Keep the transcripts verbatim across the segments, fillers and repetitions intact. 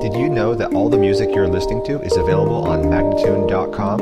Did you know that all the music you're listening to is available on Magnatune dot com?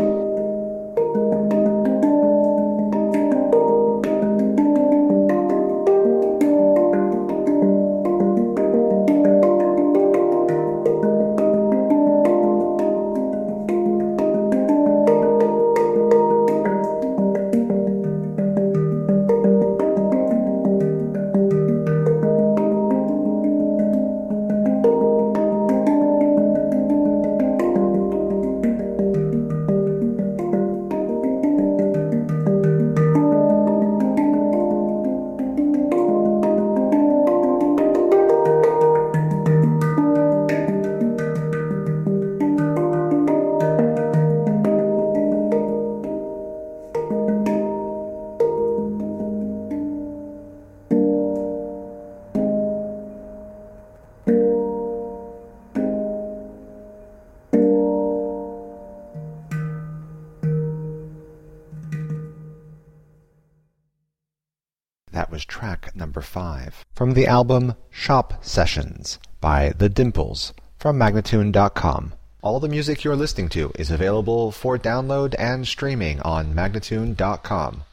That was track number five from the album Shop Sessions by The Dimples from Magnatune dot com. All the music you're listening to is available for download and streaming on Magnatune dot com.